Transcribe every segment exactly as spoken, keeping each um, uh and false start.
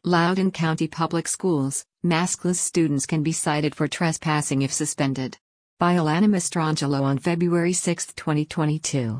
Loudoun County Public Schools, maskless students can be cited for trespassing if suspended. By Alana Mastrangelo on February sixth, twenty twenty-two.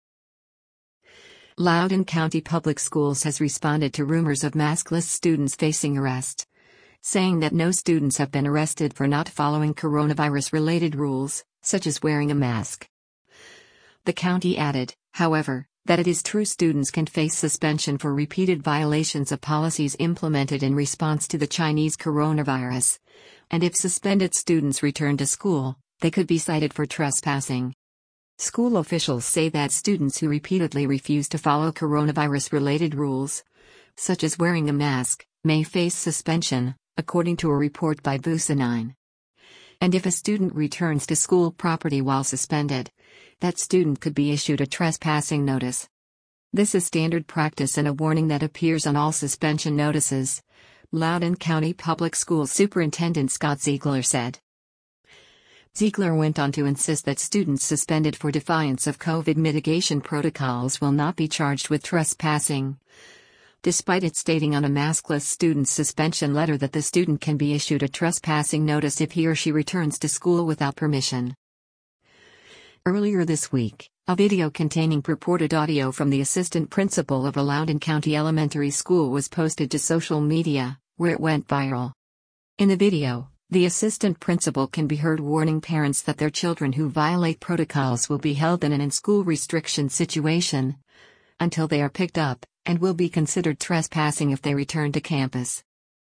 Loudoun County Public Schools has responded to rumors of maskless students facing arrest, saying that no students have been arrested for not following coronavirus-related rules, such as wearing a mask. The county added, however, that it is true students can face suspension for repeated violations of policies implemented in response to the Chinese coronavirus, and if suspended students return to school, they could be cited for trespassing. School officials say that students who repeatedly refuse to follow coronavirus-related rules, such as wearing a mask, may face suspension, according to a report by Busa nine. And if a student returns to school property while suspended, that student could be issued a trespassing notice. This is standard practice and a warning that appears on all suspension notices, Loudoun County Public Schools Superintendent Scott Ziegler said. Ziegler went on to insist that students suspended for defiance of COVID mitigation protocols will not be charged with trespassing, despite it stating on a maskless student's suspension letter that the student can be issued a trespassing notice if he or she returns to school without permission. Earlier this week, a video containing purported audio from the assistant principal of a Loudoun County elementary school was posted to social media, where it went viral. In the video, the assistant principal can be heard warning parents that their children who violate protocols will be held in an in-school restriction situation until they are picked up, and will be considered trespassing if they return to campus.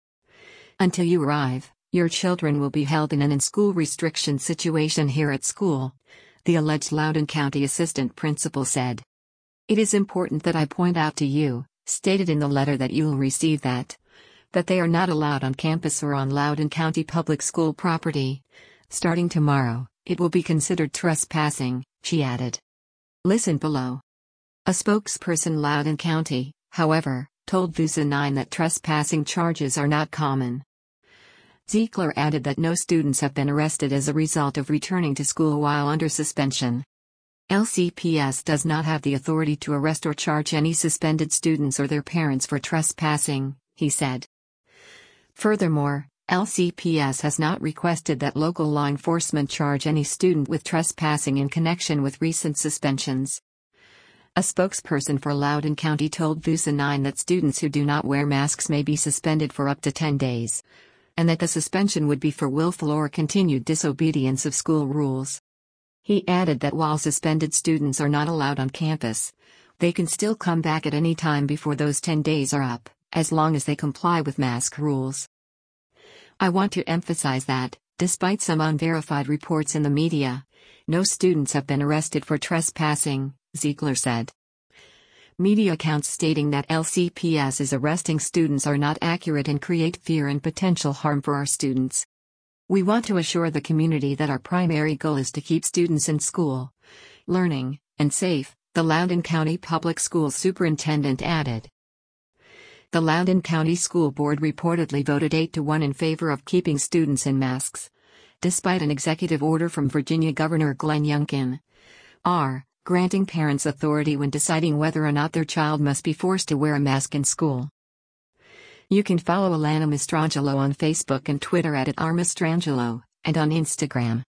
Until you arrive, your children will be held in an in-school restriction situation here at school, the alleged Loudoun County assistant principal said. It is important that I point out to you, stated in the letter that you'll receive that, that they are not allowed on campus or on Loudoun County Public School property. Starting tomorrow, it will be considered trespassing, she added. Listen below. A spokesperson Loudoun County, however, told Busa nine that trespassing charges are not common. Ziegler added that no students have been arrested as a result of returning to school while under suspension. L C P S does not have the authority to arrest or charge any suspended students or their parents for trespassing, he said. Furthermore, L C P S has not requested that local law enforcement charge any student with trespassing in connection with recent suspensions. A spokesperson for Loudoun County told Busa nine that students who do not wear masks may be suspended for up to ten days, and that the suspension would be for willful or continued disobedience of school rules. He added that while suspended students are not allowed on campus, they can still come back at any time before those ten days are up, as long as they comply with mask rules. I want to emphasize that, despite some unverified reports in the media, no students have been arrested for trespassing, Ziegler said. Media accounts stating that L C P S is arresting students are not accurate and create fear and potential harm for our students. We want to assure the community that our primary goal is to keep students in school, learning, and safe, the Loudoun County Public Schools Superintendent added. The Loudoun County School Board reportedly voted eight to one in favor of keeping students in masks, despite an executive order from Virginia Governor Glenn Youngkin, R, granting parents authority when deciding whether or not their child must be forced to wear a mask in school. You can follow Alana Mastrangelo on Facebook and Twitter at, at r mastrangelo, and on Instagram.